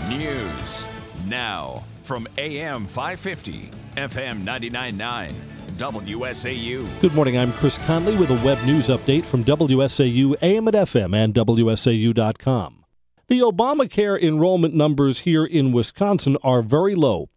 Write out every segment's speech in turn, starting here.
News now from AM 550, FM 99.9, WSAU. Good morning, I'm Chris Conley with a web news update from WSAU AM at FM and WSAU.com. The Obamacare enrollment numbers here in Wisconsin are very low.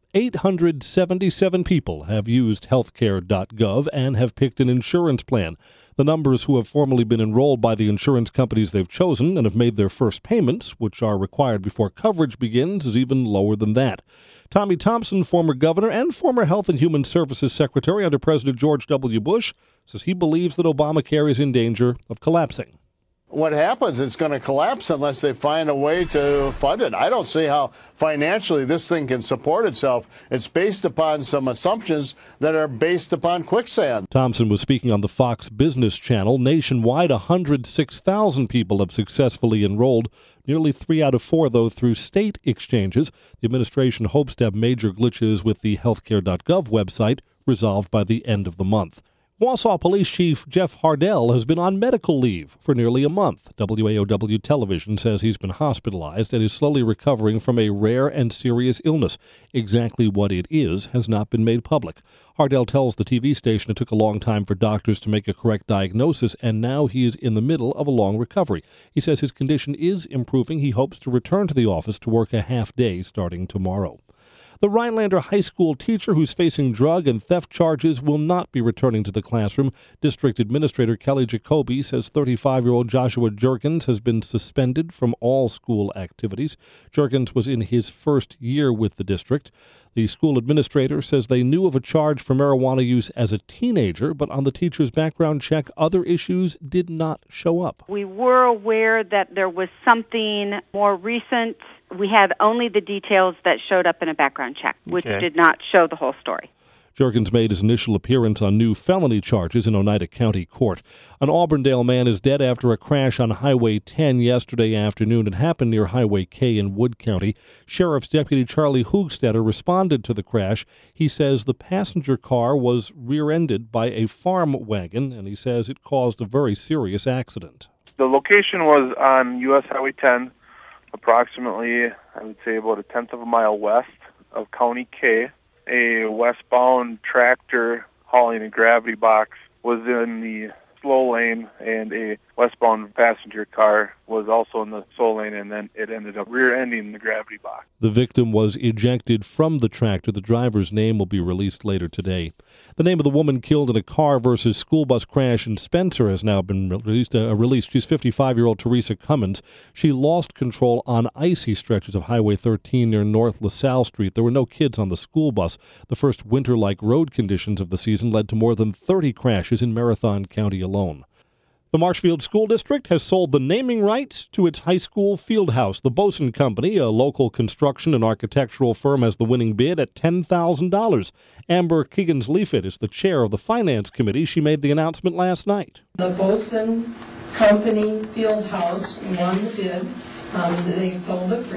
877 people have used healthcare.gov and have picked an insurance plan. The numbers who have formally been enrolled by the insurance companies they've chosen and have made their first payments, which are required before coverage begins, is even lower than that. Tommy Thompson, former governor and former Health and Human Services Secretary under President George W. Bush, says he believes that Obamacare is in danger of collapsing. What happens, it's going to collapse unless they find a way to fund it. I don't see how financially this thing can support itself. It's based upon some assumptions that are based upon quicksand. Thompson was speaking on the Fox Business Channel. Nationwide, 106,000 people have successfully enrolled, nearly 3 out of 4, though, through state exchanges. The administration hopes to have major glitches with the healthcare.gov website resolved by the end of the month. Wausau Police Chief Jeff Hardell has been on medical leave for nearly a month. WAOW Television says he's been hospitalized and is slowly recovering from a rare and serious illness. Exactly what it is has not been made public. Hardell tells the TV station it took a long time for doctors to make a correct diagnosis, and now he is in the middle of a long recovery. He says his condition is improving. He hopes to return to the office to work a half day starting tomorrow. The Rhinelander High School teacher who's facing drug and theft charges will not be returning to the classroom. District Administrator Kelly Jacoby says 35-year-old Joshua Jergens has been suspended from all school activities. Jergens was in his first year with the district. The school administrator says they knew of a charge for marijuana use as a teenager, but on the teacher's background check, other issues did not show up. We were aware that there was something more recent. We had only the details that showed up in a background check, which did not show the whole story. Jergens made his initial appearance on new felony charges in Oneida County Court. An Auburndale man is dead after a crash on Highway 10 yesterday afternoon. It happened near Highway K in Wood County. Sheriff's Deputy Charlie Hoogstetter responded to the crash. He says the passenger car was rear-ended by a farm wagon, and he says it caused a very serious accident. The location was on U.S. Highway 10, approximately, I would say, about a tenth of a mile west of County K. A westbound tractor hauling a gravity box was in the slow lane, and a westbound passenger car was also in the slow lane, and then it ended up rear-ending the gravity box. The victim was ejected from the tractor. The driver's name will be released later today. The name of the woman killed in a car versus school bus crash in Spencer has now been released. She's 55-year-old Teresa Cummins. She lost control on icy stretches of Highway 13 near North LaSalle Street. There were no kids on the school bus. The first winter-like road conditions of the season led to more than 30 crashes in Marathon County alone. The Marshfield School District has sold the naming rights to its high school field house. The Boson Company, a local construction and architectural firm, has the winning bid at $10,000. Amber Keegans-Leafitt is the chair of the Finance Committee. She made the announcement last night. The Boson Company field house won the bid. They sold it for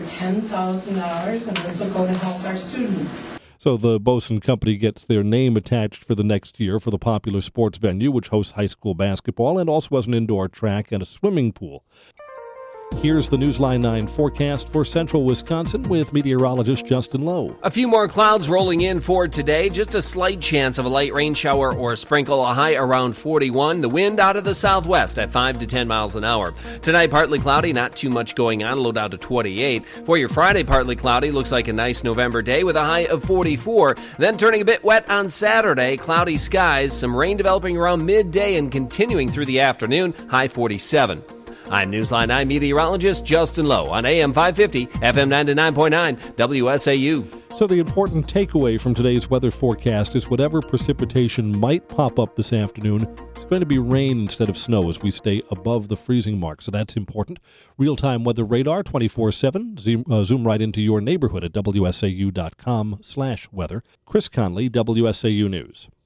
$10,000, and this will go to help our students. So the Boson Company gets their name attached for the next year for the popular sports venue, which hosts high school basketball and also has an indoor track and a swimming pool. Here's the Newsline 9 forecast for central Wisconsin with meteorologist Justin Lowe. A few more clouds rolling in for today. Just a slight chance of a light rain shower or a sprinkle, a high around 41. The wind out of the southwest at 5 to 10 miles an hour. Tonight, partly cloudy, not too much going on, low down to 28. For your Friday, partly cloudy, looks like a nice November day with a high of 44. Then turning a bit wet on Saturday, cloudy skies, some rain developing around midday and continuing through the afternoon, high 47. I'm Newsline 9 meteorologist Justin Lowe on AM 550, FM 99.9, WSAU. So the important takeaway from today's weather forecast is whatever precipitation might pop up this afternoon, it's going to be rain instead of snow as we stay above the freezing mark. So that's important. Real-time weather radar 24/7. Zoom right into your neighborhood at WSAU.com/weather. Chris Conley, WSAU News.